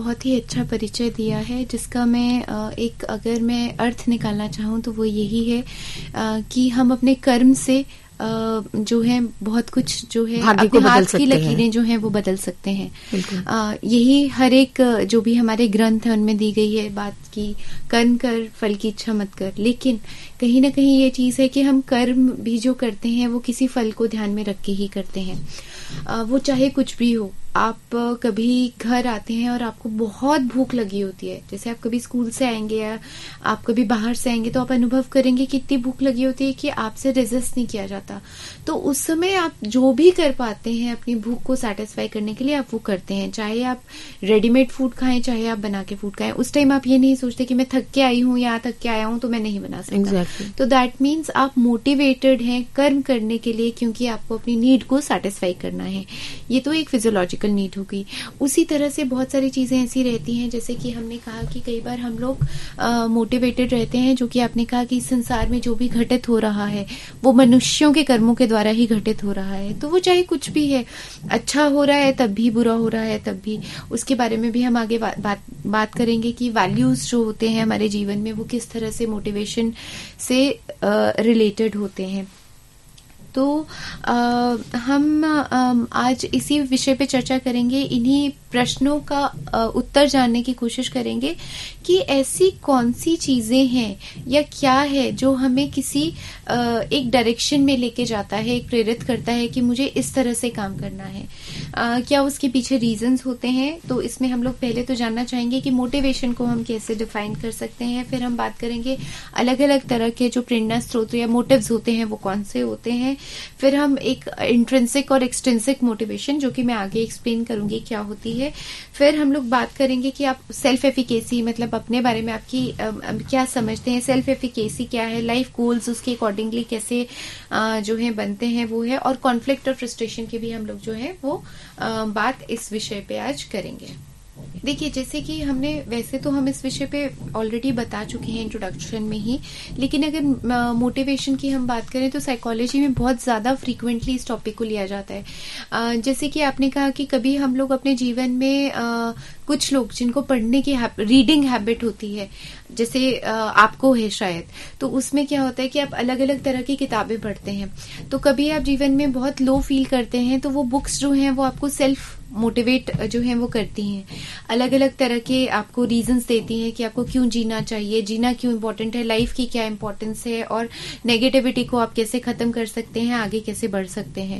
बहुत ही अच्छा परिचय दिया है, जिसका मैं अगर मैं अर्थ निकालना चाहूँ तो वो यही है कि हम अपने कर्म से जो है बहुत कुछ जो है अपने हाथ की लकीरें जो हैं वो बदल सकते हैं। यही हर एक जो भी हमारे ग्रंथ है उनमें दी गई है बात की, कर्म कर फल की इच्छा मत कर। लेकिन कहीं ना कहीं ये चीज है कि हम कर्म भी जो करते हैं वो किसी फल को ध्यान में रख के ही करते हैं, वो चाहे कुछ भी हो। आप कभी घर आते हैं और आपको बहुत भूख लगी होती है, जैसे आप कभी स्कूल से आएंगे या आप कभी बाहर से आएंगे तो आप अनुभव करेंगे कि इतनी भूख लगी होती है कि आपसे रेजिस्ट नहीं किया जाता। तो उस समय आप जो भी कर पाते हैं अपनी भूख को सेटिस्फाई करने के लिए आप वो करते हैं, चाहे आप रेडीमेड फूड खाएं चाहे आप बना के फूड खाएं। उस टाइम आप ये नहीं सोचते कि मैं थक के आई हूँ या थक के आया हूँ तो मैं नहीं बना सकता। तो दैट मीन्स आप मोटिवेटेड हैं कर्म करने के लिए, क्योंकि आपको अपनी नीड को सेटिस्फाई करना है। ये तो एक फिजियोलॉजिकल नीड होगी। उसी तरह से बहुत सारी चीजें ऐसी रहती हैं, जैसे कि हमने कहा कि कई बार हम लोग मोटिवेटेड रहते हैं, जो कि आपने कहा कि इस संसार में जो भी घटित हो रहा है वो मनुष्यों के कर्मों के द्वारा ही घटित हो रहा है। तो वो चाहे कुछ भी है, अच्छा हो रहा है तब भी, बुरा हो रहा है तब भी, उसके बारे में भी हम आगे बात करेंगे कि वैल्यूज जो होते हैं हमारे जीवन में वो किस तरह से मोटिवेशन से रिलेटेड होते हैं। तो हम आज इसी विषय पे चर्चा करेंगे, इन्हीं प्रश्नों का उत्तर जानने की कोशिश करेंगे कि ऐसी कौन सी चीजें हैं या क्या है जो हमें किसी एक डायरेक्शन में लेके जाता है, एक प्रेरित करता है कि मुझे इस तरह से काम करना है। क्या उसके पीछे रीजंस होते हैं? तो इसमें हम लोग पहले तो जानना चाहेंगे कि मोटिवेशन को हम कैसे डिफाइन कर सकते हैं। फिर हम बात करेंगे अलग अलग तरह के जो प्रेरणा स्रोत या मोटिव्स होते हैं वो कौन से होते हैं। फिर हम एक इंट्रिंसिक और एक्सट्रिंसिक मोटिवेशन, जो कि मैं आगे एक्सप्लेन करूंगी क्या होती है। फिर हम लोग बात करेंगे कि आप सेल्फ एफिकेसी, मतलब अपने बारे में आपकी क्या समझते हैं, सेल्फ एफिकेसी क्या है, लाइफ गोल्स उसके अकॉर्डिंगली कैसे जो है बनते हैं वो है। और कॉन्फ्लिक्ट और फ्रस्ट्रेशन की भी हम लोग जो है वो बात इस विषय पे आज करेंगे। देखिए, जैसे कि हमने, वैसे तो हम इस विषय पे ऑलरेडी बता चुके हैं इंट्रोडक्शन में ही, लेकिन अगर मोटिवेशन की हम बात करें तो साइकोलॉजी में बहुत ज्यादा फ्रीक्वेंटली इस टॉपिक को लिया जाता है। जैसे कि आपने कहा कि कभी हम लोग अपने जीवन में कुछ लोग जिनको पढ़ने की रीडिंग हैबिट होती है, जैसे आपको है शायद, तो उसमें क्या होता है कि आप अलग अलग तरह की किताबें पढ़ते हैं। तो कभी आप जीवन में बहुत लो फील करते हैं तो वो बुक्स जो हैं वो आपको सेल्फ मोटिवेट जो है वो करती हैं, अलग अलग तरह के आपको रीजंस देती हैं कि आपको क्यों जीना चाहिए, जीना क्यों इम्पोर्टेंट है, लाइफ की क्या इम्पोर्टेंस है और नेगेटिविटी को आप कैसे खत्म कर सकते हैं, आगे कैसे बढ़ सकते हैं।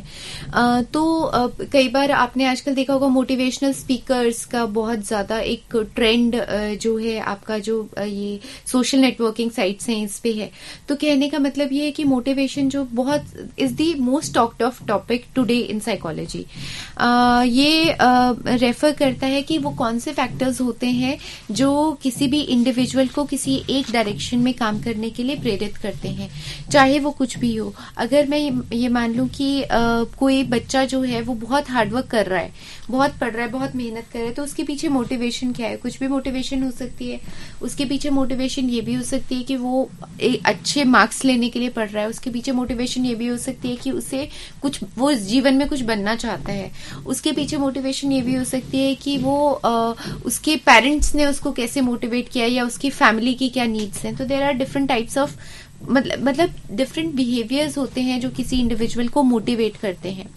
कई बार आपने आजकल देखा होगा मोटिवेशनल स्पीकर्स का बहुत ज्यादा एक ट्रेंड जो है आपका, जो ये सोशल नेटवर्किंग साइट्स हैं इस पे है। तो कहने का मतलब ये है कि मोटिवेशन जो बहुत is the most talked of topic today in psychology. ये रेफर करता है कि वो कौन से फैक्टर्स होते हैं जो किसी भी इंडिविजुअल को किसी एक डायरेक्शन में काम करने के लिए प्रेरित करते हैं, चाहे वो कुछ भी हो। अगर मैं ये मान लूं कि कोई बच्चा जो है वो बहुत हार्डवर्क कर रहा है, बहुत पढ़ रहा है, बहुत मेहनत कर रहा है, तो उसके पीछे मोटिवेशन क्या है? कुछ भी मोटिवेशन हो सकती है। उसके पीछे मोटिवेशन ये भी हो सकती है कि वो अच्छे मार्क्स लेने के लिए पढ़ रहा है। उसके पीछे मोटिवेशन ये भी हो सकती है कि उसे कुछ, वो जीवन में कुछ बनना चाहता है। उसके पीछे मोटिवेशन ये भी हो सकती है कि वो उसके पेरेंट्स ने उसको कैसे मोटिवेट किया या उसकी फैमिली की क्या नीड्स हैं। तो there are different types of, मतलब डिफरेंट बिहेवियर्स होते हैं जो किसी इंडिविजुअल को मोटिवेट करते हैं।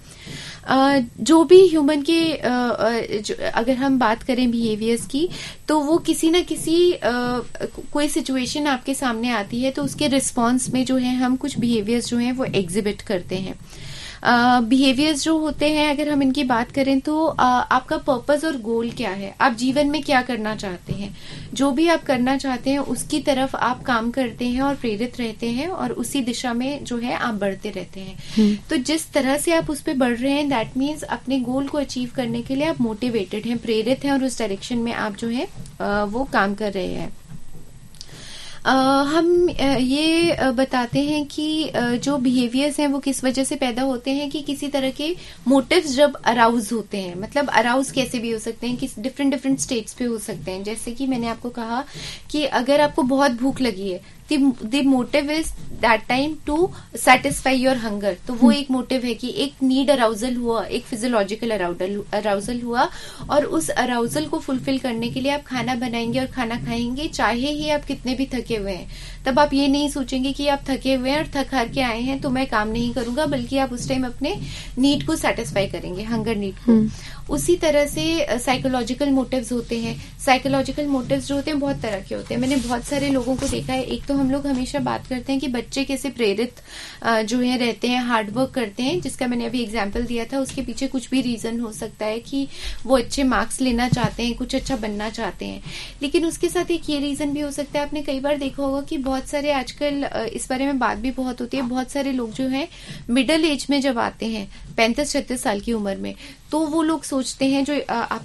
जो भी ह्यूमन के अगर हम बात करें बिहेवियर्स की, तो वो किसी न किसी कोई सिचुएशन आपके सामने आती है तो उसके रिस्पॉन्स में जो है हम कुछ बिहेवियर्स जो हैं वो एग्जिबिट करते हैं। बिहेवियर्स जो होते हैं, अगर हम इनकी बात करें तो आपका पर्पस और गोल क्या है, आप जीवन में क्या करना चाहते हैं, जो भी आप करना चाहते हैं उसकी तरफ आप काम करते हैं और प्रेरित रहते हैं और उसी दिशा में जो है आप बढ़ते रहते हैं। तो जिस तरह से आप उस पर बढ़ रहे हैं, दैट मीन्स अपने गोल को अचीव करने के लिए आप मोटिवेटेड हैं, प्रेरित हैं और उस डायरेक्शन में आप जो है वो काम कर रहे हैं। हम ये बताते हैं कि जो बिहेवियर्स हैं वो किस वजह से पैदा होते हैं, कि किसी तरह के मोटिव्स जब अराउज होते हैं, मतलब अराउज कैसे भी हो सकते हैं, किस डिफरेंट डिफरेंट स्टेट्स पे हो सकते हैं। जैसे कि मैंने आपको कहा कि अगर आपको बहुत भूख लगी है, the motive is that time to satisfy your hunger, तो वो एक मोटिव है कि एक नीड अराउजल हुआ, एक फिजियोलॉजिकल अराउजल हुआ, और उस अराउजल को फुलफिल करने के लिए आप खाना बनाएंगे और खाना खाएंगे, चाहे ही आप कितने भी थके हुए हैं। तब आप ये नहीं सोचेंगे कि आप थके हुए हैं और थक हार के आए हैं तो मैं काम नहीं करूंगा, बल्कि आप उस टाइम अपने नीड को सेटिस्फाई करेंगे, हंगर नीड को। उसी तरह से साइकोलॉजिकल मोटिव्स होते हैं। साइकोलॉजिकल मोटिव्स जो होते हैं बहुत तरह के होते हैं। मैंने बहुत सारे लोगों को देखा है। एक तो हम लोग हमेशा बात करते हैं कि बच्चे कैसे प्रेरित जो है रहते हैं, हार्ड वर्क करते हैं, जिसका मैंने अभी एग्जाम्पल दिया था। उसके पीछे कुछ भी रीजन हो सकता है कि वो अच्छे मार्क्स लेना चाहते हैं, कुछ अच्छा बनना चाहते हैं। लेकिन उसके साथ एक ये रीजन भी हो सकता है, आपने कई बार देखा होगा कि बहुत सारे आजकल इस बारे में बात भी बहुत होती है, बहुत सारे लोग जो है मिडिल एज में जब आते हैं 35-36 साल की उम्र में, तो वो लोग सोचते हैं जो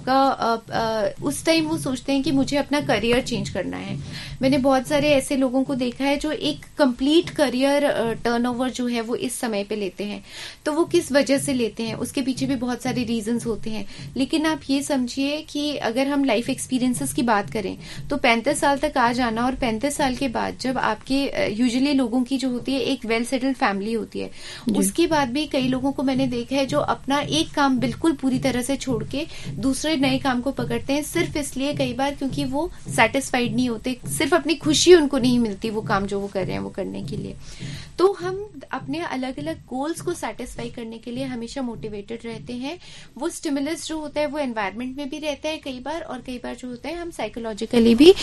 आपका उस टाइम वो सोचते हैं कि मुझे अपना करियर चेंज करना है। मैंने बहुत सारे ऐसे लोगों को देखा है जो एक कंप्लीट करियर टर्नओवर जो है वो इस समय पे लेते हैं। तो वो किस वजह से लेते हैं, उसके पीछे भी बहुत सारे रीजंस होते हैं। लेकिन आप ये समझिए कि अगर हम लाइफ एक्सपीरियंसेस की बात करें तो 35 साल तक आ जाना, और 35 साल के बाद जब आपके यूजुअली लोगों की जो होती है एक वेल सेटल्ड फैमिली होती है, उसके बाद भी कई लोगों को मैंने देखा है जो अपना एक काम बिल्कुल पूरी तरह से छोड़ के दूसरे नए काम को पकड़ते हैं, सिर्फ इसलिए कई बार क्योंकि वो सेटिस्फाइड नहीं होते, सिर्फ अपनी खुशी उनको नहीं मिलती वो काम जो वो कर रहे हैं वो करने के लिए। तो हम अपने अलग अलग गोल्स को सेटिस्फाई करने के लिए हमेशा मोटिवेटेड रहते हैं। वो स्टिमुलस जो होता है वो एनवायरनमेंट में भी रहता है कई बार, और कई बार जो होता है हम साइकोलॉजिकली भी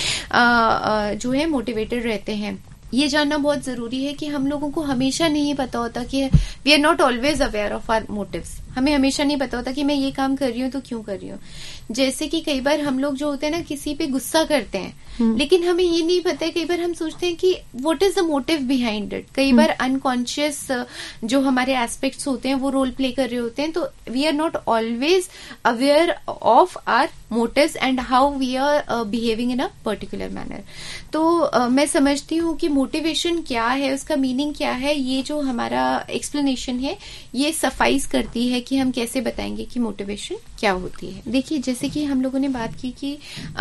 जो है मोटिवेटेड रहते हैं। ये जानना बहुत जरूरी है कि हम लोगों को हमेशा नहीं पता होता कि we are not always aware of our motives. हमें हमेशा नहीं पता होता कि मैं ये काम कर रही हूँ तो क्यों कर रही हूँ। जैसे कि कई बार हम लोग जो होते हैं ना किसी पे गुस्सा करते हैं, लेकिन हमें ये नहीं पता है, कई बार हम सोचते हैं कि what is the motive behind it. कई बार अनकॉन्शियस जो हमारे एस्पेक्ट्स होते हैं वो रोल प्ले कर रहे होते हैं, तो we are not always aware of our motives and how we are behaving in a particular manner. तो मैं समझती हूँ कि मोटिवेशन क्या है, उसका मीनिंग क्या है, ये जो हमारा एक्सप्लेनेशन है ये सफाइस करती है कि हम कैसे बताएंगे कि मोटिवेशन क्या होती है। देखिए, जैसे कि हम लोगों ने बात की कि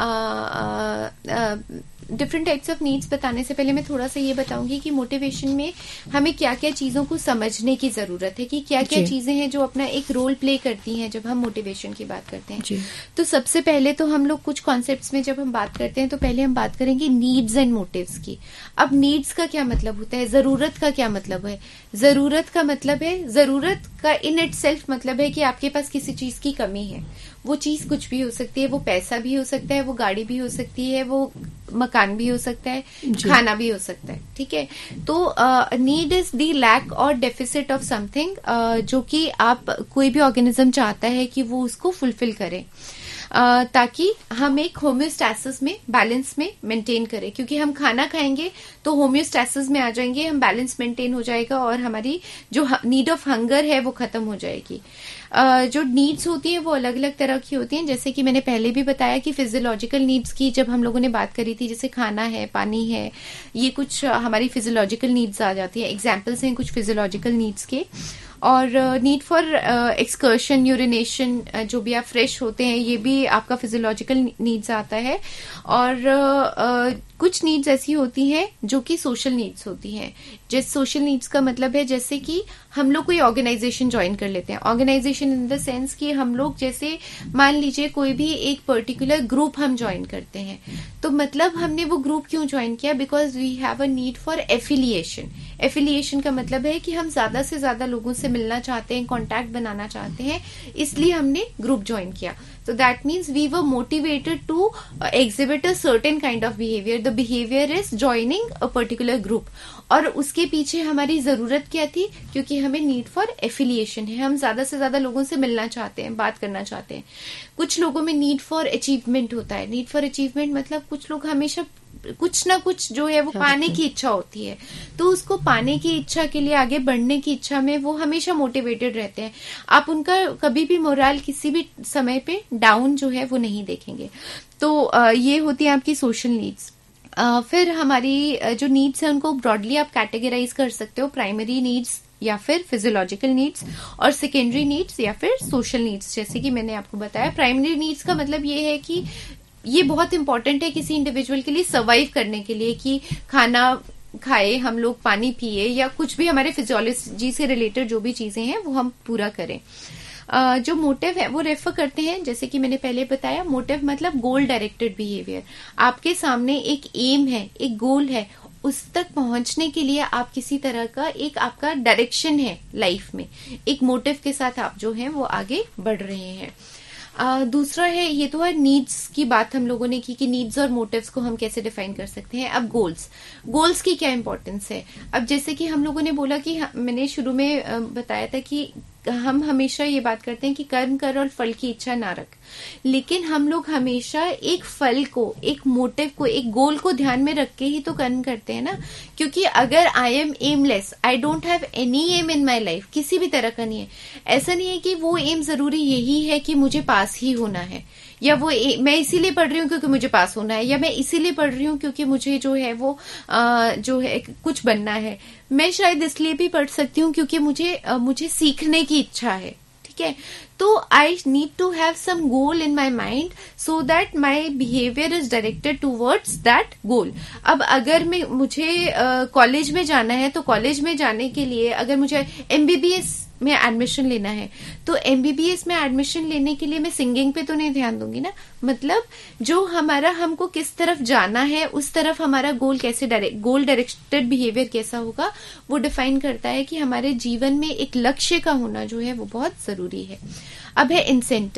डिफरेंट टाइप्स ऑफ नीड्स बताने से पहले मैं थोड़ा सा ये बताऊंगी कि मोटिवेशन में हमें क्या क्या चीजों को समझने की जरूरत है, कि क्या क्या चीजें हैं जो अपना एक रोल प्ले करती हैं जब हम मोटिवेशन की बात करते हैं। तो सबसे पहले तो हम लोग कुछ कॉन्सेप्ट्स में जब हम बात करते हैं तो पहले हम बात करेंगे नीड्स एंड मोटिव्स की। अब नीड्स का क्या मतलब होता है, जरूरत का क्या मतलब है। जरूरत का मतलब है, जरूरत का इन इट सेल्फ मतलब है कि आपके पास किसी चीज की कमी है। वो चीज कुछ भी हो सकती है, वो पैसा भी हो सकता है, वो गाड़ी भी हो सकती है, वो मकान भी हो सकता है, खाना भी हो सकता है। ठीक है, तो नीड इज द लैक और डेफिसिट ऑफ समथिंग, जो कि आप कोई भी ऑर्गेनिज्म चाहता है कि वो उसको फुलफिल करे, ताकि हम एक होम्योस्टैसिस में, बैलेंस में मेंटेन करें। क्योंकि हम खाना खाएंगे तो होम्योस्टैसिस में आ जाएंगे, हम बैलेंस मेंटेन हो जाएगा और हमारी जो नीड ऑफ हंगर है वो खत्म हो जाएगी। जो नीड्स होती हैं वो अलग अलग तरह की होती हैं, जैसे कि मैंने पहले भी बताया कि फिजियोलॉजिकल नीड्स की जब हम लोगों ने बात करी थी, जैसे खाना है, पानी है, ये कुछ हमारी फिजियोलॉजिकल नीड्स आ जाती है। एग्जाम्पल्स हैं कुछ फिजियोलॉजिकल नीड्स के। और नीड फॉर एक्सकर्शन, यूरिनेशन, जो भी आप फ्रेश होते हैं, ये भी आपका फिजियोलॉजिकल नीड्स आता है। और कुछ नीड्स ऐसी होती हैं जो कि सोशल नीड्स होती हैं। जैसे सोशल नीड्स का मतलब है जैसे कि हम लोग कोई ऑर्गेनाइजेशन ज्वाइन कर लेते हैं। ऑर्गेनाइजेशन इन द सेंस कि हम लोग जैसे मान लीजिए कोई भी एक पर्टिकुलर ग्रुप हम ज्वाइन करते हैं, तो मतलब हमने वो ग्रुप क्यों ज्वाइन किया, because we have a need for affiliation. Affiliation का मतलब है कि हम ज्यादा से ज्यादा लोगों से मिलना चाहते हैं, कॉन्टैक्ट बनाना चाहते हैं, इसलिए हमने ग्रुप ज्वाइन किया। So that means we were motivated to exhibit a certain kind of behavior. The behavior is joining a particular group. और उसके पीछे हमारी जरूरत क्या थी, क्योंकि हमें नीड फॉर एफिलिएशन है, हम ज्यादा से ज्यादा लोगों से मिलना चाहते हैं, बात करना चाहते हैं। कुछ लोगों में नीड फॉर अचीवमेंट होता है। नीड फॉर अचीवमेंट मतलब कुछ लोग हमेशा कुछ ना कुछ जो है वो पाने की इच्छा होती है, तो उसको पाने की इच्छा के लिए, आगे बढ़ने की इच्छा में वो हमेशा मोटिवेटेड रहते हैं। आप उनका कभी भी मोरल किसी भी समय पे डाउन जो है वो नहीं देखेंगे। तो ये होती है आपकी सोशल नीड्स। फिर हमारी जो नीड्स है उनको ब्रॉडली आप कैटेगराइज कर सकते हो, प्राइमरी नीड्स या फिर फिजियोलॉजिकल नीड्स, और सेकेंडरी नीड्स या फिर सोशल नीड्स। जैसे कि मैंने आपको बताया, प्राइमरी नीड्स का मतलब ये है कि ये बहुत इंपॉर्टेंट है किसी इंडिविजुअल के लिए सर्वाइव करने के लिए, कि खाना खाए हम लोग, पानी पिए, या कुछ भी हमारे फिजियोलॉजी से रिलेटेड जो भी चीजें हैं वो हम पूरा करें। जो मोटिव है वो रेफर करते हैं, जैसे कि मैंने पहले बताया, मोटिव मतलब गोल डायरेक्टेड बिहेवियर। आपके सामने एक एम है, एक गोल है, उस तक पहुंचने के लिए आप किसी तरह का एक आपका डायरेक्शन है लाइफ में, एक मोटिव के साथ आप जो है वो आगे बढ़ रहे हैं। दूसरा है, ये तो है नीड्स की बात हम लोगों ने की कि नीड्स और मोटिव्स को हम कैसे डिफाइन कर सकते हैं। अब गोल्स की क्या इंपॉर्टेंस है। अब जैसे कि हम लोगों ने बोला कि मैंने शुरू में बताया था कि हम हमेशा ये बात करते हैं कि कर्म कर और फल की इच्छा ना रख, लेकिन हम लोग हमेशा एक फल को, एक मोटिव को, एक गोल को ध्यान में रख के ही तो कर्म करते हैं ना। क्योंकि अगर I am aimless, I don't have any aim in my life, किसी भी तरह का नहीं है, ऐसा नहीं है कि वो एम जरूरी यही है कि मुझे पास ही होना है, या वो मैं इसीलिए पढ़ रही हूँ क्योंकि मुझे पास होना है, या मैं इसीलिए पढ़ रही हूँ क्योंकि मुझे जो है वो जो है कुछ बनना है। मैं शायद इसलिए भी पढ़ सकती हूँ क्योंकि मुझे सीखने की इच्छा है, ठीक है। तो I need to have some goal in my mind so that my behaviour is directed towards that goal. अब अगर मुझे कॉलेज में जाना है, तो कॉलेज में जाने के लिए अगर मुझे एमबीबीएस में एडमिशन लेना है, तो एमबीबीएस में एडमिशन लेने के लिए मैं सिंगिंग पे तो नहीं ध्यान दूंगी ना। मतलब जो हमको किस तरफ जाना है, उस तरफ हमारा गोल गोल डायरेक्टेड बिहेवियर कैसा होगा, वो डिफाइन करता है कि हमारे जीवन में एक लक्ष्य का होना जो है वो बहुत जरूरी है। अब है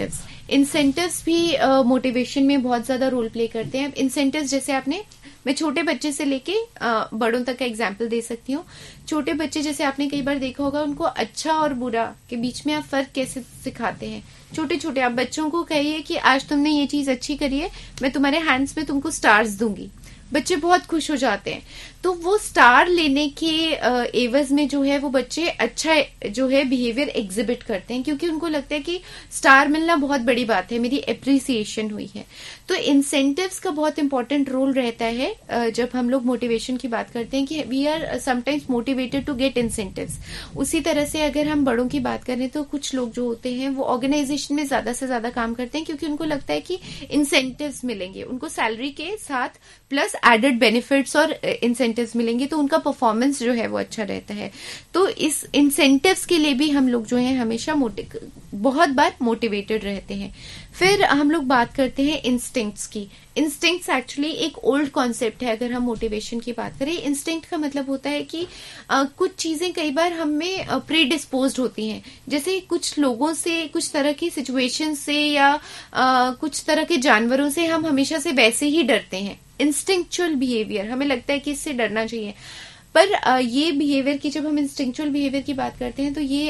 इंसेंटिव्स भी मोटिवेशन में बहुत ज्यादा रोल प्ले करते हैं। इंसेंटिव्स जैसे मैं छोटे बच्चे से लेके बड़ों तक का एग्जाम्पल दे सकती हूँ। छोटे बच्चे जैसे आपने कई बार देखा होगा, उनको अच्छा और बुरा के बीच में आप फर्क कैसे सिखाते हैं। छोटे आप बच्चों को कहिए कि आज तुमने ये चीज अच्छी करी है, मैं तुम्हारे हैंड्स में तुमको स्टार्स दूंगी, बच्चे बहुत खुश हो जाते हैं। तो वो स्टार लेने के एवज में जो है वो बच्चे अच्छा जो है बिहेवियर एग्जिबिट करते हैं, क्योंकि उनको लगता है कि स्टार मिलना बहुत बड़ी बात है, मेरी एप्रिसिएशन हुई है। तो इंसेंटिव्स का बहुत इंपॉर्टेंट रोल रहता है जब हम लोग मोटिवेशन की बात करते हैं, कि we are sometimes motivated to get incentives. उसी तरह से अगर हम बड़ों की बात करें, तो कुछ लोग जो होते हैं वो ऑर्गेनाइजेशन में ज्यादा से ज्यादा काम करते हैं, क्योंकि उनको लगता है कि इंसेंटिव्स मिलेंगे, उनको सैलरी के साथ प्लस एडेड बेनिफिट्स और इंसेंटिव्स मिलेंगे, तो उनका परफॉर्मेंस जो है वो अच्छा रहता है। तो इस इंसेंटिव्स के लिए भी हम लोग जो है हमेशा बहुत बार मोटिवेटेड रहते हैं। फिर हम लोग बात करते हैं इंस्टिंक्ट्स की। इंस्टिंक्ट्स एक्चुअली एक ओल्ड कॉन्सेप्ट है अगर हम मोटिवेशन की बात करें। इंस्टिंक्ट का मतलब होता है कि कुछ चीजें कई बार हम में प्रीडिस्पोज्ड होती हैं। जैसे कुछ लोगों से, कुछ तरह की सिचुएशन से, या कुछ तरह के जानवरों से हम हमेशा से वैसे ही डरते हैं। इंस्टिंक्चुअल बिहेवियर, हमें लगता है कि इससे डरना चाहिए, पर ये बिहेवियर की, जब हम इंस्टिंक्चुअल बिहेवियर की बात करते हैं, तो ये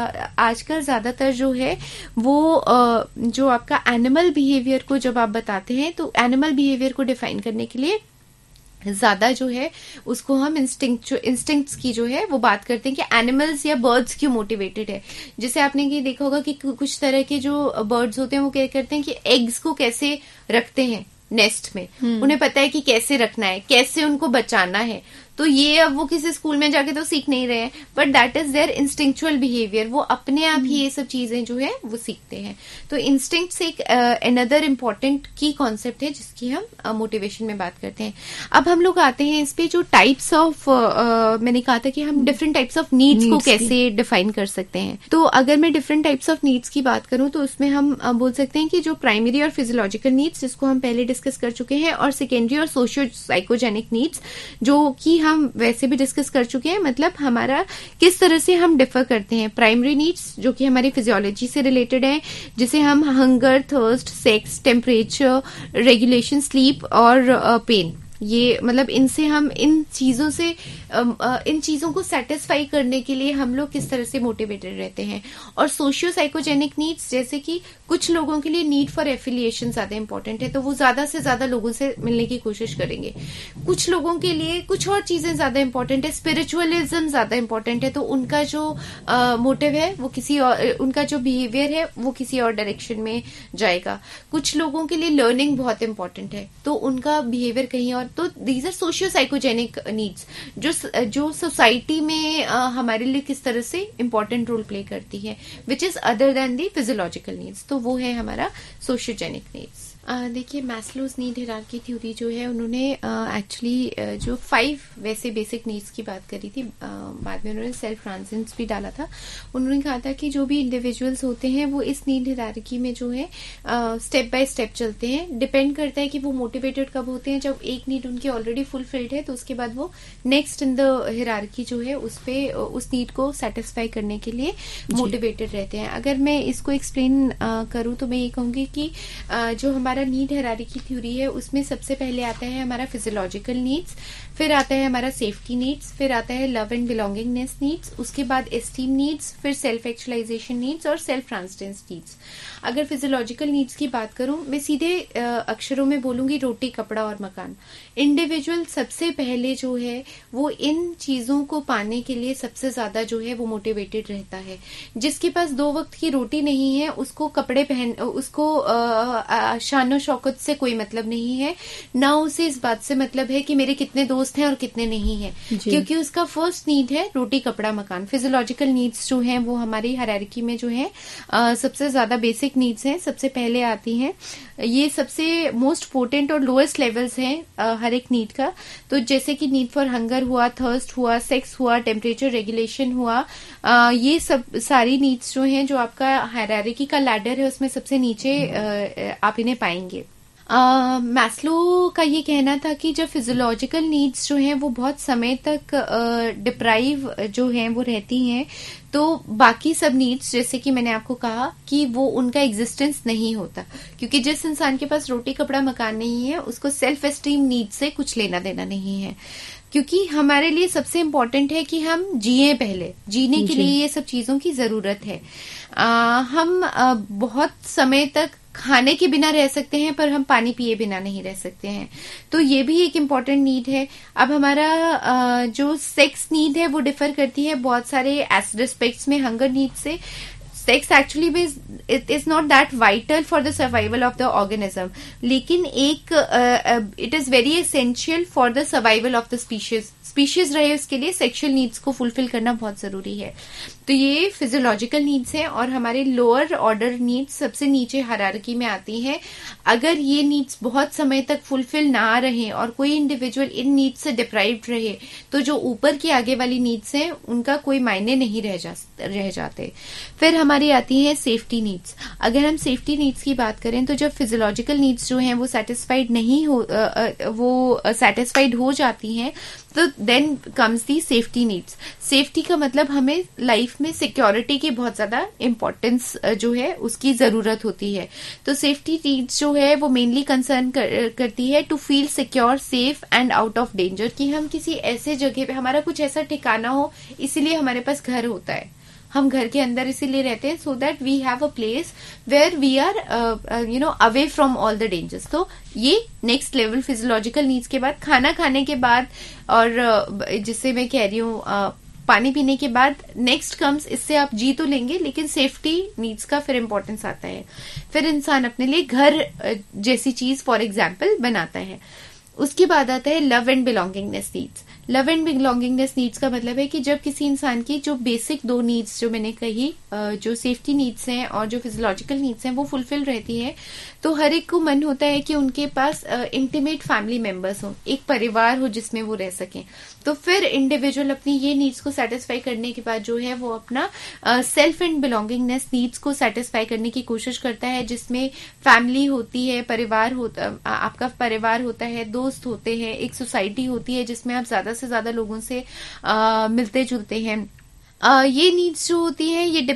आजकल ज्यादातर जो है वो जो आपका एनिमल बिहेवियर को जब आप बताते हैं, तो एनिमल बिहेवियर को डिफाइन करने के लिए ज्यादा जो है उसको हम इंस्टिंक्ट्स की जो है वो बात करते हैं कि एनिमल्स या बर्ड्स क्यों मोटिवेटेड है। जैसे आपने ये देखा होगा कि कुछ तरह के जो बर्ड्स होते हैं वो क्या करते हैं कि एग्स को कैसे रखते हैं नेस्ट में, उन्हें पता है कि कैसे रखना है, कैसे उनको बचाना है। तो ये अब वो किसी स्कूल में जाके तो सीख नहीं रहे हैं, but that is their instinctual behaviour. वो अपने आप ही ये सब चीजें जो है वो सीखते हैं। तो इंस्टिंक्ट्स एक अनदर इम्पोर्टेंट की कॉन्सेप्ट है जिसकी हम मोटिवेशन में बात करते हैं। अब हम लोग आते हैं इस पे जो टाइप्स ऑफ मैंने कहा था कि हम डिफरेंट टाइप्स ऑफ नीड्स को कैसे डिफाइन कर सकते हैं। तो अगर मैं डिफरेंट टाइप्स ऑफ नीड्स की बात करूं, तो उसमें हम बोल सकते हैं कि जो प्राइमरी और फिजियोलॉजिकल नीड्स, जिसको हम पहले डिस्कस कर चुके हैं, और सेकेंडरी और सोशियो साइकोजेनिक नीड्स, जो कि हम वैसे भी डिस्कस कर चुके हैं। मतलब हमारा किस तरह से हम डिफर करते हैं। प्राइमरी नीड्स जो कि हमारी फिजियोलॉजी से रिलेटेड है, जिसे हम hunger, thirst, sex, temperature regulation, sleep और पेन, ये मतलब इनसे हम इन चीजों को सेटिस्फाई करने के लिए हम लोग किस तरह से मोटिवेटेड रहते हैं। और सोशियो साइकोजेनिक नीड्स, जैसे कि कुछ लोगों के लिए नीड फॉर एफिलिएशन ज्यादा इंपॉर्टेंट है, तो वो ज्यादा से ज्यादा लोगों से मिलने की कोशिश करेंगे। कुछ लोगों के लिए कुछ और चीजें ज्यादा इंपॉर्टेंट है, स्पिरिचुअलिज्म ज्यादा इंपॉर्टेंट है, तो उनका जो मोटिव है वो किसी और, उनका जो बिहेवियर है वो किसी और डायरेक्शन में जाएगा। कुछ लोगों के लिए लर्निंग बहुत इंपॉर्टेंट है, तो उनका बिहेवियर कहीं और तो these are socio psychogenic needs जो सोसाइटी में हमारे लिए किस तरह से इंपॉर्टेंट रोल प्ले करती है, which is other than the physiological needs. तो वो है हमारा सोशियोजेनिक नीड्स। देखिए मैस्लोज नीड हायरार्की थ्योरी जो है उन्होंने एक्चुअली जो 5 वैसे बेसिक नीड्स की बात करी थी, बाद में उन्होंने सेल्फ ट्रांसेंस भी डाला था। उन्होंने कहा था कि जो भी इंडिविजुअल्स होते हैं वो इस नीड हायरार्की में जो है स्टेप बाय स्टेप चलते हैं। डिपेंड करता है कि वो मोटिवेटेड कब होते हैं, जब एक नीड उनकी ऑलरेडी फुलफिल्ड है तो उसके बाद वो नेक्स्ट इन द हायरार्की जो है उस नीड को सेटिस्फाई करने के लिए मोटिवेटेड रहते हैं। अगर मैं इसको एक्सप्लेन करूं तो मैं ये कहूंगी कि जो हमारा नीड हायरार्की थ्योरी है उसमें सबसे पहले आता है हमारा फिजियोलॉजिकल नीड्स, फिर आता है हमारा सेफ्टी नीड्स, फिर आता है लव एंड बिलोंगिंगनेस नीड्स, उसके बाद एस्टीम नीड्स, फिर सेल्फ एक्चुअलाइजेशन नीड्स और सेल्फ ट्रांसडेंस नीड्स। अगर फिजियोलॉजिकल नीड्स की बात करूं, मैं सीधे अक्षरों में बोलूंगी रोटी कपड़ा और मकान। इंडिविजुअल सबसे पहले जो है वो इन चीजों को पाने के लिए सबसे ज्यादा जो है वो मोटिवेटेड रहता है। जिसके पास 2 वक्त की रोटी नहीं है उसको कपड़े उसको शानो शौकत से कोई मतलब नहीं है, ना उसे इस बात से मतलब है कि मेरे कितने दोस्त हैं और कितने नहीं हैं, क्योंकि उसका फर्स्ट नीड है रोटी कपड़ा मकान। फिजियोलॉजिकल नीड्स जो हैं वो हमारी हायरार्की में जो है सबसे ज्यादा बेसिक नीड्स हैं, सबसे पहले आती हैं। ये सबसे मोस्ट पोटेंट और लोएस्ट लेवल्स हैं हर एक नीड का। तो जैसे कि नीड फॉर हंगर हुआ, थर्स्ट हुआ, सेक्स हुआ, टेम्परेचर रेगुलेशन हुआ, ये सब सारी नीड्स जो हैं जो आपका हायरार्की का लैडर है उसमें सबसे नीचे आप इन्हें पाएंगे। मैस्लो का ये कहना था कि जब फिजियोलॉजिकल नीड्स जो हैं वो बहुत समय तक डिप्राइव जो हैं वो रहती हैं तो बाकी सब नीड्स, जैसे कि मैंने आपको कहा कि वो उनका एग्जिस्टेंस नहीं होता, क्योंकि जिस इंसान के पास रोटी कपड़ा मकान नहीं है उसको सेल्फ एस्टीम नीड से कुछ लेना देना नहीं है, क्योंकि हमारे लिए सबसे इम्पोर्टेंट है कि हम जिए। पहले जीने के लिए ये सब चीजों की जरूरत है। हम बहुत समय तक खाने के बिना रह सकते हैं पर हम पानी पिए बिना नहीं रह सकते हैं, तो ये भी एक इम्पॉर्टेंट नीड है। अब हमारा जो सेक्स नीड है वो डिफर करती है बहुत सारे एस्पेक्ट्स में हंगर नीड से। Sex actually it is not that vital for the survival of the organism, लेकिन एक it is very essential for the survival of the species रहे उसके लिए सेक्सुअल नीड्स को फुलफिल करना बहुत जरूरी है। तो ये फिजियोलॉजिकल नीड्स हैं और हमारे लोअर ऑर्डर नीड्स सबसे नीचे हायरार्की में आती हैं। अगर ये नीड्स बहुत समय तक फुलफिल ना रहे और कोई इंडिविजुअल इन नीड्स से डिप्राइव्ड रहे तो जो ऊपर की आगे वाली नीड्स हैं उनका कोई मायने नहीं रह जाते। फिर हमारी आती है सेफ्टी नीड्स। अगर हम सेफ्टी नीड्स की बात करें तो जब फिजियोलॉजिकल नीड्स जो हैं वो सेटिस्फाइड हो जाती हैं तो then comes the safety needs. Safety का मतलब हमें लाइफ में सिक्योरिटी की बहुत ज्यादा इंपॉर्टेंस जो है उसकी जरूरत होती है। तो सेफ्टी नीड्स जो है वो मेनली कंसर्न करती है to feel secure, safe and out of danger, कि हम किसी ऐसे जगह पे, हमारा कुछ ऐसा ठिकाना हो, इसीलिए हमारे पास घर होता है, हम घर के अंदर इसीलिए रहते हैं, so that we have a place where we are away from all the dangers. तो ये नेक्स्ट लेवल फिजियोलॉजिकल नीड्स के बाद, खाना खाने के बाद और जिससे मैं कह रही हूँ पानी पीने के बाद नेक्स्ट कम्स, इससे आप जी तो लेंगे लेकिन सेफ्टी नीड्स का फिर इंपॉर्टेंस आता है। फिर इंसान अपने लिए घर जैसी चीज फॉर एग्जाम्पल बनाता है। उसके बाद आता है love and belongingness needs. Love and belongingness needs का मतलब है कि जब किसी इंसान की जो बेसिक 2 नीड्स जो मैंने कही, जो सेफ्टी नीड्स हैं और जो फिजियोलॉजिकल नीड्स हैं वो फुलफिल रहती है, तो हर एक को मन होता है कि उनके पास इंटीमेट फैमिली मेंबर्स हो, एक परिवार हो जिसमें वो रह सकें। तो फिर इंडिविजुअल अपनी ये नीड्स को सेटिस्फाई करने के बाद जो है वो अपना सेल्फ एंड बिलोंगिंगनेस नीड्स को सेटिस्फाई करने की कोशिश करता है, जिसमें फैमिली होती है, परिवार होता, आपका परिवार होता है, दोस्त होते हैं, एक सोसाइटी होती है जिसमें आप ज्यादा से ज्यादा लोगों से मिलते जुलते हैं। ये नीड्स जो होती हैं ये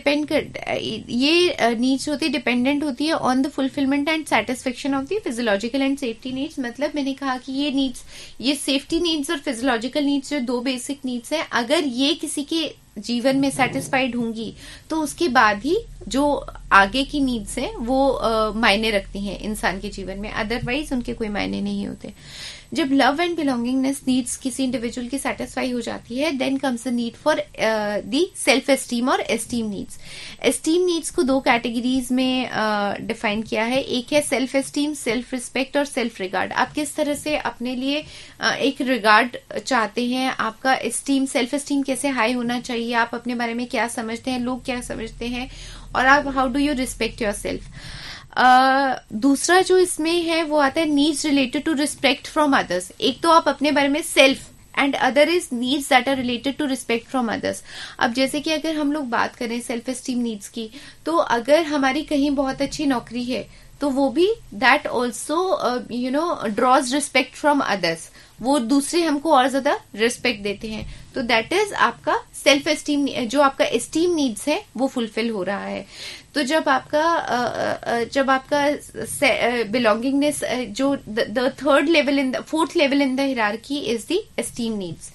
नीड्स होती है डिपेंडेंट होती है on the fulfilment and satisfaction of the physiological and safety needs. मतलब मैंने कहा कि ये सेफ्टी नीड्स और फिजियोलॉजिकल नीड्स जो 2 बेसिक नीड्स हैं, अगर ये किसी के जीवन में सेटिस्फाइड होंगी तो उसके बाद ही जो आगे की नीड्स हैं वो मायने रखती हैं इंसान के जीवन में, अदरवाइज उनके कोई मायने नहीं होते। जब लव एंड बिलोंगिंगनेस नीड्स किसी इंडिविजुअल की सेटिस्फाई हो जाती है, then comes the need for the self esteem और एस्टीम नीड्स। एस्टीम नीड्स को 2 कैटेगरीज में डिफाइन किया है। एक है सेल्फ एस्टीम, सेल्फ रिस्पेक्ट और सेल्फ रिगार्ड। आप किस तरह से अपने लिए एक रिगार्ड चाहते हैं, आपका एस्टीम, सेल्फ एस्टीम कैसे हाई होना चाहिए, आप अपने बारे में क्या समझते हैं, लोग क्या समझते हैं, और आप how do you respect yourself. दूसरा जो इसमें है वो आता है needs related to respect from others. एक तो आप अपने बारे में self, and other is needs that are related to respect from others. अब जैसे कि अगर हम लोग बात करें सेल्फ एस्टीम नीड्स की, तो अगर हमारी कहीं बहुत अच्छी नौकरी है तो वो भी that also draws respect from others, वो दूसरे हमको और ज्यादा रिस्पेक्ट देते हैं। तो दैट इज आपका सेल्फ एस्टीम, जो आपका एस्टीम नीड्स है वो फुलफिल हो रहा है। तो जब आपका बिलोंगिंगनेस, जो the third level in the fourth level in the hierarchy is the esteem needs.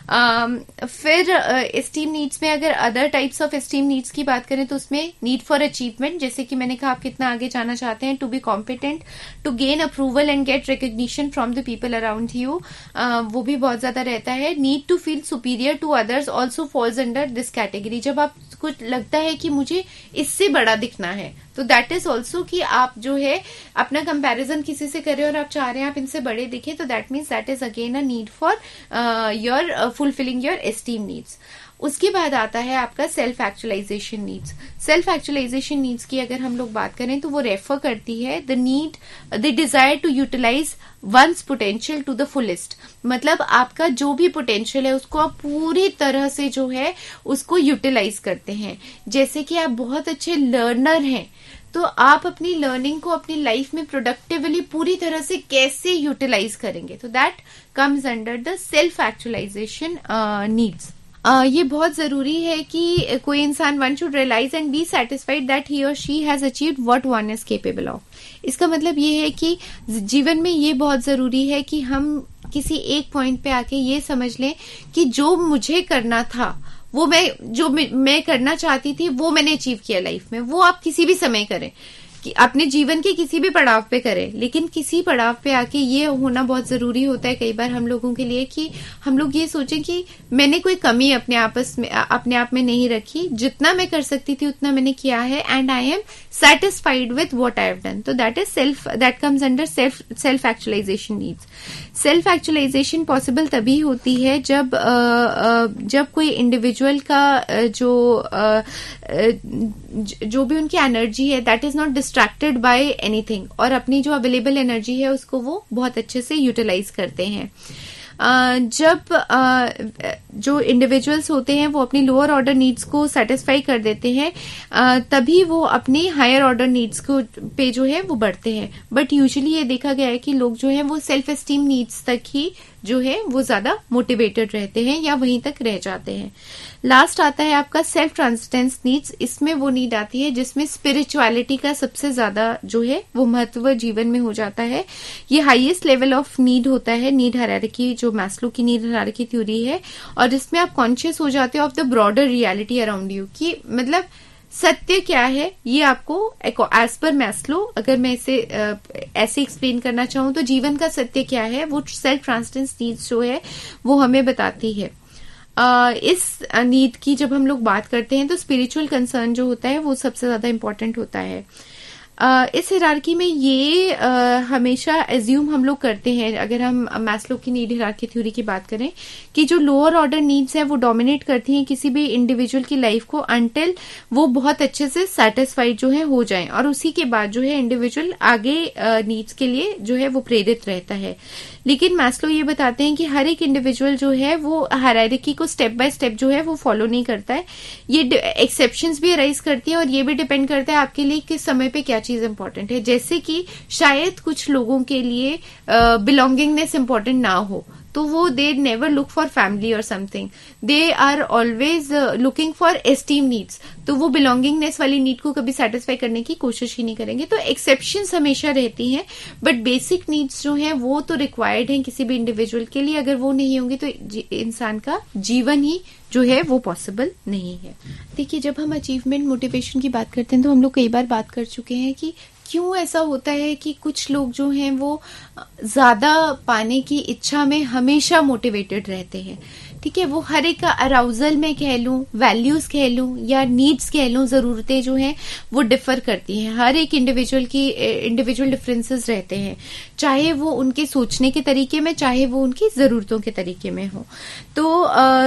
फिर एस्टीम नीड्स में अगर other types of esteem needs की बात करें तो उसमें नीड फॉर अचीवमेंट, जैसे कि मैंने कहा आप कितना आगे जाना चाहते हैं, to be competent, to gain approval and get recognition from the people around you, वो भी बहुत ज्यादा रहता है। Need to feel superior to others also falls under this category. जब आपको लगता है कि मुझे इससे बड़ा दिखना है, तो दैट इज ऑल्सो कि आप जो है अपना कंपैरिजन किसी से कर रहे हो और आप चाह रहे हैं आप इनसे बड़े दिखें, तो that means that is again a need for your fulfilling your esteem needs. उसके बाद आता है आपका self actualization needs. Self actualization needs की अगर हम लोग बात करें तो वो रेफर करती है the desire to utilize one's potential to the fullest. मतलब आपका जो भी पोटेंशियल है उसको आप पूरी तरह से जो है उसको यूटिलाइज करते हैं। जैसे कि आप बहुत अच्छे लर्नर हैं तो आप अपनी लर्निंग को अपनी लाइफ में प्रोडक्टिवली पूरी तरह से कैसे यूटिलाइज करेंगे, तो that comes under the self actualization needs. ये बहुत जरूरी है कि कोई इंसान one should realize and be satisfied that he और she has achieved what one is capable of. इसका मतलब ये है कि जीवन में ये बहुत जरूरी है कि हम किसी एक पॉइंट पे आके ये समझ लें कि जो मुझे करना था, वो मैं करना चाहती थी, वो मैंने अचीव किया लाइफ में। वो आप किसी भी समय करें, कि अपने जीवन के किसी भी पड़ाव पे करें, लेकिन किसी पड़ाव पे आके ये होना बहुत जरूरी होता है कई बार हम लोगों के लिए कि हम लोग ये सोचें कि मैंने कोई कमी अपने आप में नहीं रखी, जितना मैं कर सकती थी उतना मैंने किया है, and I am satisfied with what I have done. तो that comes under self actualization needs. Self actualization possible तभी होती है जब कोई इंडिविजुअल का जो भी उनकी एनर्जी है that is not distracted by anything, और अपनी जो अवेलेबल एनर्जी है उसको वो बहुत अच्छे से यूटिलाइज करते हैं। जब जो इंडिविजुअल्स होते हैं वो अपनी लोअर ऑर्डर नीड्स को सेटिस्फाई कर देते हैं, तभी वो अपनी हायर ऑर्डर नीड्स को पे जो है वो बढ़ते हैं। बट यूजुअली ये देखा गया है कि लोग जो है वो सेल्फ एस्टीम नीड्स तक ही जो है वो ज्यादा मोटिवेटेड रहते हैं या वहीं तक रह जाते हैं। लास्ट आता है आपका सेल्फ ट्रांसटेंस नीड्स। इसमें वो नीड आती है जिसमें स्पिरिचुअलिटी का सबसे ज्यादा जो है वो महत्व जीवन में हो जाता है। ये हाईएस्ट लेवल ऑफ नीड होता है, नीड हायरार्की, जो मैस्लो की नीड हायरार्की थ्योरी है, और इसमें आप कॉन्शियस हो जाते हो of the broader reality around you, कि मतलब सत्य क्या है ये आपको एज पर मैस्लो, अगर मैं इसे ऐसे एक्सप्लेन करना चाहूं तो जीवन का सत्य क्या है वो सेल्फ ट्रांसटेंस नीड्स जो है वो हमें बताती है। इस नीड की जब हम लोग बात करते हैं तो स्पिरिचुअल कंसर्न जो होता है वो सबसे ज्यादा इंपॉर्टेंट होता है। इस हिरार्की में ये हमेशा एज्यूम हम लोग करते हैं, अगर हम मैस्लो की नीड हिरार्की थ्योरी की बात करें, कि जो लोअर ऑर्डर नीड्स हैं वो डोमिनेट करती हैं किसी भी इंडिविजुअल की लाइफ को अंटिल वो बहुत अच्छे से सेटिस्फाइड जो है हो जाएं, और उसी के बाद जो है इंडिविजुअल आगे नीड्स के लिए जो है वो प्रेरित रहता है। लेकिन मैस्लो ये बताते हैं कि हर एक इंडिविजुअल जो है वो हायरार्की को स्टेप बाय स्टेप जो है वो फॉलो नहीं करता है। ये एक्सेप्शंस भी अराइज करती है और ये भी डिपेंड करता है आपके लिए किस समय पे क्या चीज इंपॉर्टेंट है। जैसे कि शायद कुछ लोगों के लिए बिलोंगिंगनेस इंपॉर्टेंट ना हो, तो वो they never look for family और something, they are always looking for esteem needs, तो वो बिलोंगिंगनेस वाली नीड को कभी सेटिस्फाई करने की कोशिश ही नहीं करेंगे। तो एक्सेप्शंस हमेशा रहती हैं, बट बेसिक नीड्स जो हैं वो तो रिक्वायर्ड हैं किसी भी इंडिविजुअल के लिए। अगर वो नहीं होंगी तो इंसान का जीवन ही जो है वो पॉसिबल नहीं है। देखिए, जब हम अचीवमेंट मोटिवेशन की बात करते हैं तो हम लोग कई बार बात कर चुके हैं कि क्यों ऐसा होता है कि कुछ लोग जो हैं वो ज्यादा पाने की इच्छा में हमेशा मोटिवेटेड रहते हैं। ठीक है, वो हर एक का अराउजल में कह लूं, वैल्यूज कह लूं या नीड्स कह लूं, जरूरतें जो हैं वो डिफर करती हैं। हर एक इंडिविजुअल की इंडिविजुअल डिफरेंसेस रहते हैं, चाहे वो उनके सोचने के तरीके में, चाहे वो उनकी जरूरतों के तरीके में हो। तो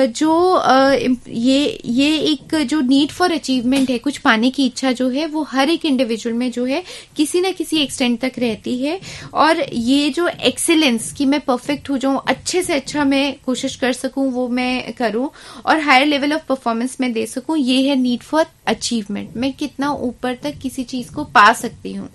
ये एक जो नीड फॉर अचीवमेंट है, कुछ पाने की इच्छा जो है वो हर एक इंडिविजुअल में जो है किसी ना किसी एक्सटेंट तक रहती है। और ये जो एक्सीलेंस कि मैं परफेक्ट हो जाऊं, अच्छे से अच्छा मैं कोशिश कर सकूं, वो मैं करूं और हायर लेवल ऑफ परफॉर्मेंस में दे सकूं, ये है नीड फॉर अचीवमेंट। मैं कितना ऊपर तक किसी चीज को पा सकती हूँ।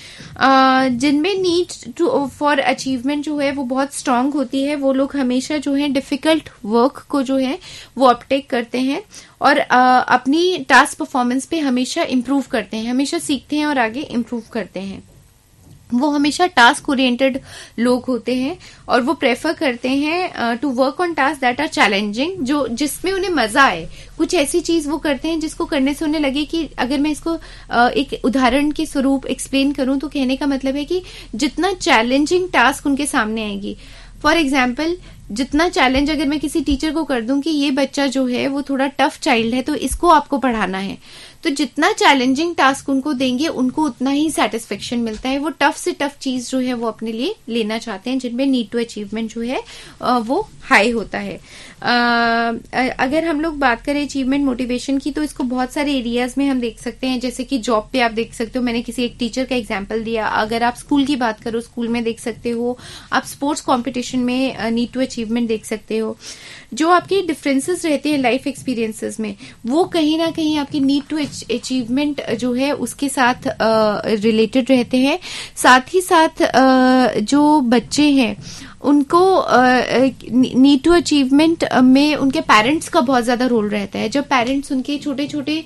जिनमें नीड फॉर अचीवमेंट जो है वो बहुत स्ट्रांग होती है, वो लोग हमेशा जो है डिफिकल्ट वर्क को जो है वो अपटेक करते हैं और अपनी टास्क परफॉर्मेंस पे हमेशा इम्प्रूव करते हैं, हमेशा सीखते हैं और आगे इम्प्रूव करते हैं। वो हमेशा टास्क ओरिएंटेड लोग होते हैं और वो प्रेफर करते हैं to work on task that are challenging, जो जिसमें उन्हें मजा आए। कुछ ऐसी चीज वो करते हैं जिसको करने से उन्हें लगे कि, अगर मैं इसको एक उदाहरण के स्वरूप एक्सप्लेन करूं तो कहने का मतलब है कि जितना चैलेंजिंग टास्क उनके सामने आएगी, फॉर एग्जाम्पल जितना चैलेंज अगर मैं किसी टीचर को कर दूं कि ये बच्चा जो है वो थोड़ा टफ चाइल्ड है तो इसको आपको पढ़ाना है, तो जितना चैलेंजिंग टास्क उनको देंगे उनको उतना ही सेटिस्फेक्शन मिलता है। वो टफ से टफ चीज जो है वो अपने लिए लेना चाहते हैं, जिनमें नीड टू अचीवमेंट जो है वो हाई होता है। अगर हम लोग बात करें अचीवमेंट मोटिवेशन की तो इसको बहुत सारे एरियाज में हम देख सकते हैं, जैसे कि जॉब पे आप देख सकते हो, मैंने किसी एक टीचर का एग्जांपल दिया। अगर आप स्कूल की बात करो, स्कूल में देख सकते हो, आप स्पोर्ट्स कॉम्पिटिशन में नीड टू अचीवमेंट देख सकते हो। जो आपके डिफरेंसेस रहते हैं लाइफ एक्सपीरियंसेस में, वो कहीं ना कहीं आपकी नीड टू अचीवमेंट जो है उसके साथ रिलेटेड रहते हैं। साथ ही साथ जो बच्चे हैं उनको नीड टू अचीवमेंट में उनके पेरेंट्स का बहुत ज्यादा रोल रहता है। जब पेरेंट्स उनके छोटे छोटे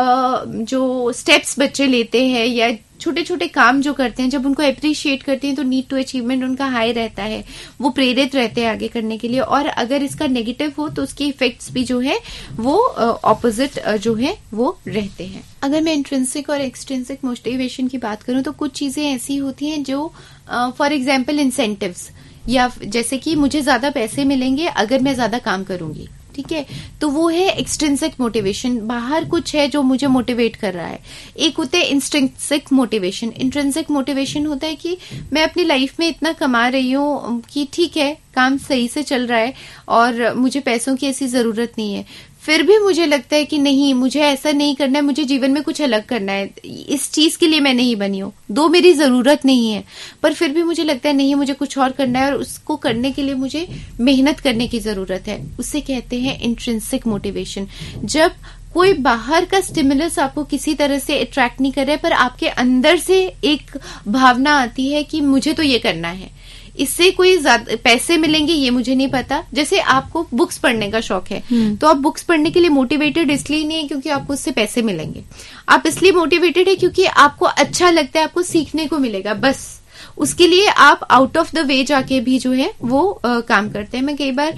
जो स्टेप्स बच्चे लेते हैं या छोटे छोटे काम जो करते हैं, जब उनको अप्रिशिएट करते हैं तो नीड टू अचीवमेंट उनका हाई रहता है, वो प्रेरित रहते हैं आगे करने के लिए। और अगर इसका नेगेटिव हो तो उसके इफेक्ट्स भी जो है वो ऑपोजिट जो है वो रहते हैं। अगर मैं इंट्रिंसिक और एक्सट्रिंसिक मोटिवेशन की बात करूं तो कुछ चीजें ऐसी होती हैं जो फॉर एग्जाम्पल इंसेंटिव्स, या जैसे कि मुझे ज्यादा पैसे मिलेंगे अगर मैं ज्यादा काम करूंगी, ठीक है, तो वो है एक्सट्रिंसिक मोटिवेशन, बाहर कुछ है जो मुझे मोटिवेट कर रहा है। एक होता है इंट्रिंसिक मोटिवेशन। इंट्रिंसिक मोटिवेशन होता है कि मैं अपनी लाइफ में इतना कमा रही हूँ कि ठीक है, काम सही से चल रहा है और मुझे पैसों की ऐसी जरूरत नहीं है, फिर भी मुझे लगता है कि नहीं, मुझे ऐसा नहीं करना है, मुझे जीवन में कुछ अलग करना है, इस चीज के लिए मैं नहीं बनी हूं, दो मेरी जरूरत नहीं है, पर फिर भी मुझे लगता है नहीं, मुझे कुछ और करना है और उसको करने के लिए मुझे मेहनत करने की जरूरत है। उसे कहते हैं इंट्रिंसिक मोटिवेशन। जब कोई बाहर का स्टिमुलस आपको किसी तरह से अट्रैक्ट नहीं कर रहा है, पर आपके अंदर से एक भावना आती है कि मुझे तो ये करना है, इससे कोई ज्यादा पैसे मिलेंगे ये मुझे नहीं पता। जैसे आपको बुक्स पढ़ने का शौक है तो आप बुक्स पढ़ने के लिए मोटिवेटेड इसलिए नहीं है क्योंकि आपको उससे पैसे मिलेंगे, आप इसलिए मोटिवेटेड है क्योंकि आपको अच्छा लगता है, आपको सीखने को मिलेगा, बस उसके लिए आप आउट ऑफ द वे जाके भी जो है वो काम करते हैं। मैं कई बार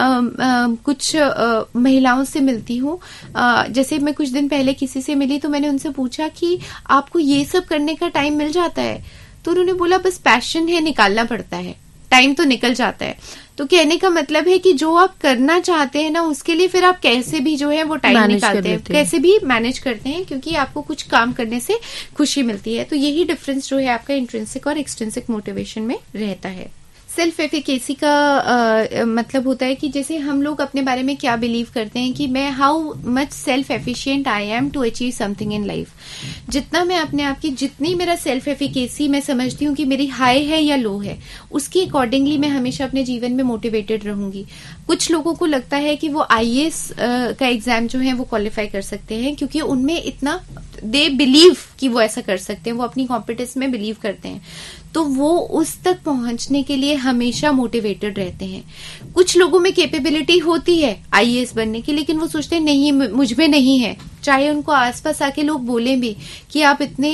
कुछ महिलाओं से मिलती हूँ, जैसे मैं कुछ दिन पहले किसी से मिली तो मैंने उनसे पूछा कि आपको ये सब करने का टाइम मिल जाता है? तो उन्होंने बोला बस पैशन है, निकालना पड़ता है, टाइम तो निकल जाता है। तो कहने का मतलब है कि जो आप करना चाहते हैं ना उसके लिए फिर आप कैसे भी जो है वो टाइम निकालते हैं, कैसे भी मैनेज करते हैं, क्योंकि आपको कुछ काम करने से खुशी मिलती है। तो यही डिफरेंस जो है आपका इंट्रिंसिक और एक्सट्रिंसिक मोटिवेशन में रहता है। सेल्फ एफिकेसी का मतलब होता है कि जैसे हम लोग अपने बारे में क्या बिलीव करते हैं कि मैं how much self efficient I am to achieve something in life. जितना मैं अपने आप की, जितनी मेरा सेल्फ एफिकेसी मैं समझती हूँ कि मेरी हाई है या लो है, उसके अकॉर्डिंगली मैं हमेशा अपने जीवन में मोटिवेटेड रहूंगी। कुछ लोगों को लगता है कि वो आईएएस का एग्जाम जो है वो क्वालिफाई कर सकते हैं क्योंकि उनमें इतना दे बिलीव कि वो ऐसा कर सकते हैं, वो अपनी कॉम्पिटेंस में बिलीव करते हैं। तो वो उस तक पहुंचने के लिए हमेशा मोटिवेटेड रहते हैं। कुछ लोगों में कैपेबिलिटी होती है आईएएस बनने की, लेकिन वो सोचते हैं नहीं मुझ में नहीं है, चाहे उनको आसपास आके लोग बोले भी कि आप इतने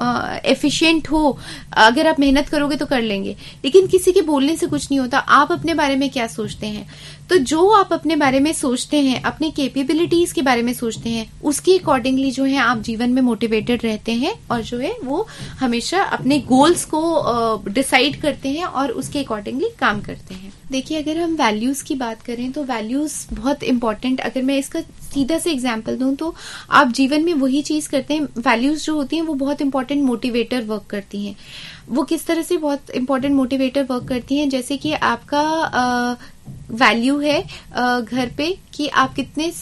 एफिशिएंट हो, अगर आप मेहनत करोगे तो कर लेंगे, लेकिन किसी के बोलने से कुछ नहीं होता। आप अपने बारे में क्या सोचते हैं? तो जो आप अपने बारे में सोचते हैं, अपने कैपेबिलिटीज के बारे में सोचते हैं, उसके अकॉर्डिंगली जो है आप जीवन में मोटिवेटेड रहते हैं और जो है वो हमेशा अपने गोल्स को डिसाइड करते हैं और उसके अकॉर्डिंगली काम करते हैं। देखिए, अगर हम वैल्यूज की बात करें तो वैल्यूज बहुत इंपॉर्टेंट, अगर मैं इसका सीधा से एग्जाम्पल दूं तो आप जीवन में वही चीज करते हैं। वैल्यूज जो होती हैं वो बहुत इंपॉर्टेंट मोटिवेटर वर्क करती हैं। वो किस तरह से बहुत इंपॉर्टेंट मोटिवेटर वर्क करती हैं? जैसे कि आपका वैल्यू है घर पे कि आप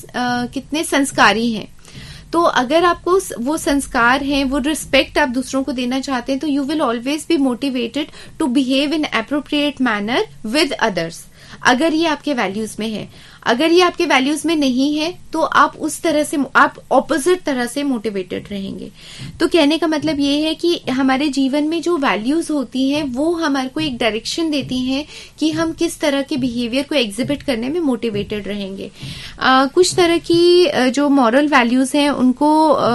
कितने संस्कारी हैं, तो अगर आपको वो संस्कार हैं, वो रिस्पेक्ट आप दूसरों को देना चाहते हैं, तो you will always be motivated to behave in appropriate manner with others. अगर ये आपके वैल्यूज में है, अगर ये आपके वैल्यूज में नहीं है तो आप उस तरह से, आप ऑपोजिट तरह से मोटिवेटेड रहेंगे। तो कहने का मतलब ये है कि हमारे जीवन में जो वैल्यूज होती हैं वो हमारे को एक डायरेक्शन देती हैं कि हम किस तरह के बिहेवियर को एग्जिबिट करने में मोटिवेटेड रहेंगे। कुछ तरह की जो मॉरल वैल्यूज हैं उनको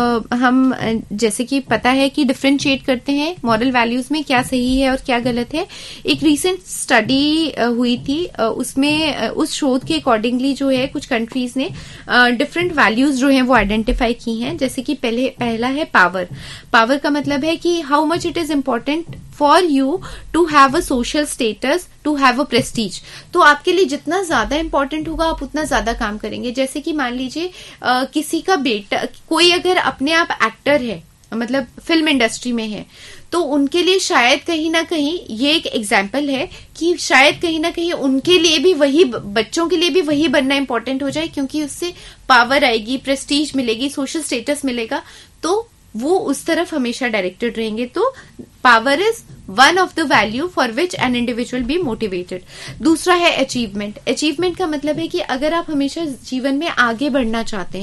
हम जैसे कि पता है कि डिफरेंशिएट करते हैं मॉरल वैल्यूज में क्या सही है और क्या गलत है। एक रिसेंट स्टडी हुई थी, उसमें उस शोध के अकॉर्डिंग जो है कुछ कंट्रीज ने डिफरेंट वैल्यूज जो हैं वो आइडेंटिफाई की हैं। जैसे कि पहला है पावर। पावर का मतलब है कि how much it is important for you to have a social status, to have a prestige. तो आपके लिए जितना ज्यादा इंपॉर्टेंट होगा आप उतना ज्यादा काम करेंगे। जैसे कि मान लीजिए किसी का बेटा, कोई अगर अपने आप एक्टर है, मतलब फिल्म इंडस्ट्री में है, तो उनके लिए शायद कहीं ना कहीं ये एक एग्जाम्पल है कि शायद कहीं ना कहीं उनके लिए भी वही, बच्चों के लिए भी वही बनना इंपॉर्टेंट हो जाए, क्योंकि उससे पावर आएगी, प्रेस्टीज मिलेगी, सोशल स्टेटस मिलेगा, तो वो उस तरफ हमेशा डायरेक्टेड रहेंगे। तो power is one of the value for which an individual be motivated. दूसरा है अचीवमेंट। अचीवमेंट का मतलब है कि अगर आप हमेशा जीवन में आगे बढ़ना चाहते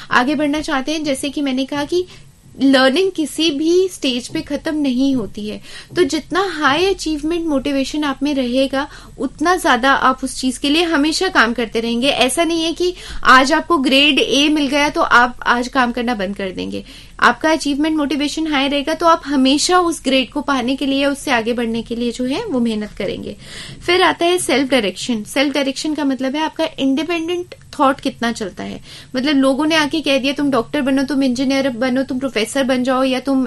हैं, जैसे कि मैंने कहा कि लर्निंग किसी भी स्टेज पे खत्म नहीं होती है, तो जितना हाई अचीवमेंट मोटिवेशन आप में रहेगा उतना ज्यादा आप उस चीज के लिए हमेशा काम करते रहेंगे। ऐसा नहीं है कि आज आपको ग्रेड ए मिल गया तो आप आज काम करना बंद कर देंगे। आपका अचीवमेंट मोटिवेशन हाई रहेगा तो आप हमेशा उस ग्रेड को पाने के लिए, उससे आगे बढ़ने के लिए जो है वो मेहनत करेंगे। फिर आता है सेल्फ डायरेक्शन। सेल्फ डायरेक्शन का मतलब है आपका इंडिपेंडेंट थॉट कितना चलता है। मतलब लोगों ने आके कह दिया तुम डॉक्टर बनो, तुम इंजीनियर बनो, तुम प्रोफेसर बन जाओ या तुम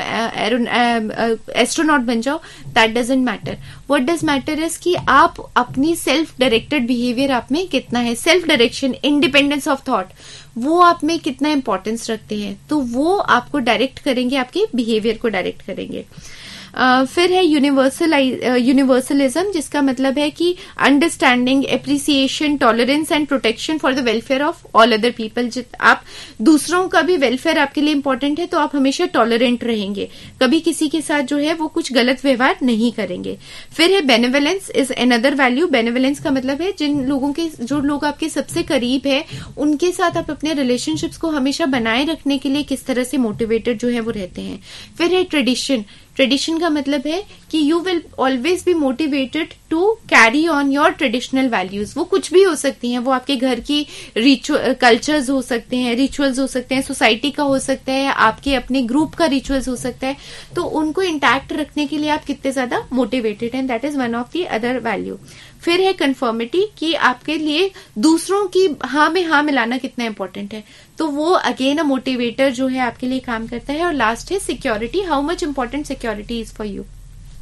एस्ट्रोनॉट बन जाओ, that doesn't matter. What does matter is कि आप अपनी सेल्फ डायरेक्टेड बिहेवियर आप में कितना है। Self direction, independence of thought, वो आप में कितना इंपॉर्टेंस रखते हैं, तो वो आपको डायरेक्ट करेंगे, आपके बिहेवियर को डायरेक्ट करेंगे। फिर है यूनिवर्सलिज्म, जिसका मतलब है कि understanding, appreciation, tolerance and protection for the welfare of all other people. आप दूसरों का भी वेलफेयर आपके लिए इंपॉर्टेंट है तो आप हमेशा टॉलरेंट रहेंगे, कभी किसी के साथ जो है वो कुछ गलत व्यवहार नहीं करेंगे। फिर है benevolence is another value. Benevolence का मतलब है जो लोग आपके सबसे करीब है उनके साथ आप अपने रिलेशनशिप्स को हमेशा बनाए रखने के लिए किस तरह से मोटिवेटेड जो है वो रहते हैं। फिर है ट्रेडिशन। ट्रेडिशन का मतलब है कि you will always be motivated to carry on your traditional values. वो कुछ भी हो सकती हैं, वो आपके घर की कल्चर्स हो सकते हैं, रिचुअल्स हो सकते हैं, सोसाइटी का हो सकता है, आपके अपने ग्रुप का रिचुअल्स हो सकता है, तो उनको इंटैक्ट रखने के लिए आप कितने ज्यादा मोटिवेटेड हैं, that is one of the other value. फिर है कंफर्मिटी, कि आपके लिए दूसरों की हाँ में हाँ मिलाना कितना इंपॉर्टेंट है, तो वो अगेन अ मोटिवेटर जो है आपके लिए काम करता है। और लास्ट है security, how much important security is for you.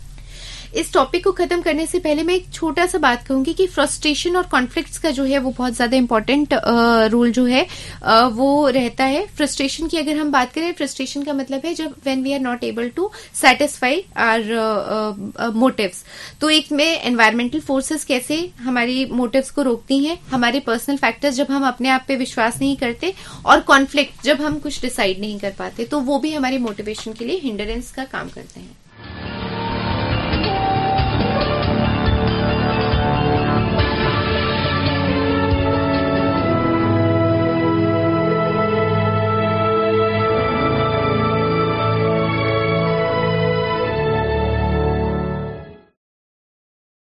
इस टॉपिक को खत्म करने से पहले मैं एक छोटा सा बात कहूंगी कि फ्रस्ट्रेशन और कॉन्फ्लिक्ट्स का जो है वो बहुत ज्यादा इंपॉर्टेंट रोल जो है वो रहता है। फ्रस्ट्रेशन की अगर हम बात करें, फ्रस्ट्रेशन का मतलब है जब when we are not able to satisfy our motives. तो एक में एनवायरमेंटल फोर्सेस कैसे हमारी मोटिव्स को रोकती हैं, हमारे पर्सनल फैक्टर्स जब हम अपने आप पे विश्वास नहीं करते, और कॉन्फ्लिक्ट जब हम कुछ डिसाइड नहीं कर पाते, तो वो भी हमारी मोटिवेशन के लिए हिंडरेंस का काम करते हैं।